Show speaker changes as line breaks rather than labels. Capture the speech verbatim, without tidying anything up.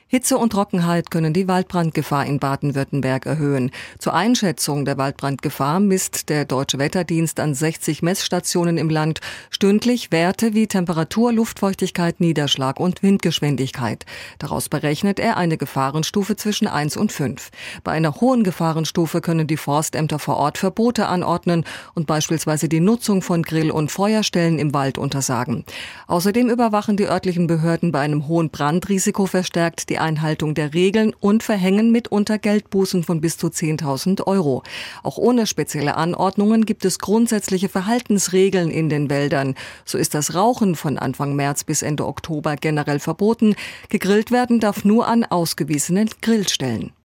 Hitze und Trockenheit können die Waldbrandgefahr in Baden-Württemberg erhöhen. Zur Einschätzung der Waldbrandgefahr misst der Deutsche Wetterdienst an sechzig Messstationen im Land stündlich Werte wie Temperatur, Luftfeuchtigkeit, Niederschlag und Windgeschwindigkeit. Daraus berechnet er eine Gefahrenstufe zwischen eins und fünf. Bei einer hohen Gefahrenstufe können die Forstämter vor Ort Verbote anordnen und beispielsweise die Nutzung von Grill- und Feuerstellen im Wald untersagen. Außerdem überwachen die örtlichen Behörden bei einem hohen Brandrisiko verstärkt die Einhaltung der Regeln und verhängen mitunter Geldbußen von bis zu zehntausend Euro. Auch ohne spezielle Anordnungen gibt es grundsätzliche Verhaltensregeln in den Wäldern. So ist das Rauchen von Anfang März bis Ende Oktober generell verboten. Gegrillt werden darf nur an ausgewiesenen Grillstellen.